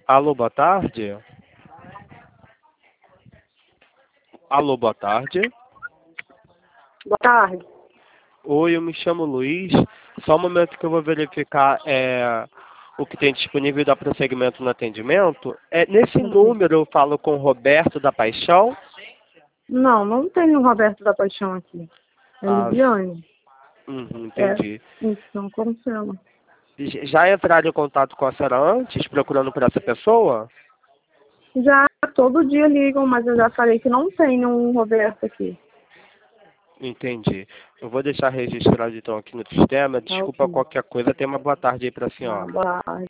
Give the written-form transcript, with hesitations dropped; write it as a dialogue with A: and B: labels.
A: Alô, boa tarde. Alô, boa tarde.
B: Boa tarde.
A: Oi, eu me chamo Luiz. Só um momento que eu vou verificar o que tem disponível e dar prosseguimento no atendimento. Nesse número eu falo com o Roberto da Paixão.
B: Não, não tem o Roberto da Paixão aqui. É
A: Ah,
B: Lidiane.
A: entendi.
B: Então, como se chama?
A: Já entraram em contato com a senhora antes, procurando por essa pessoa?
B: Já todo dia ligam, mas eu já falei que não tem um Roberto aqui.
A: Entendi. Eu vou deixar registrado então aqui no sistema.
B: Tá
A: Desculpa
B: ok.
A: qualquer coisa. Tenha uma boa tarde aí para a
B: Ah,
A: senhora.
B: boa tarde.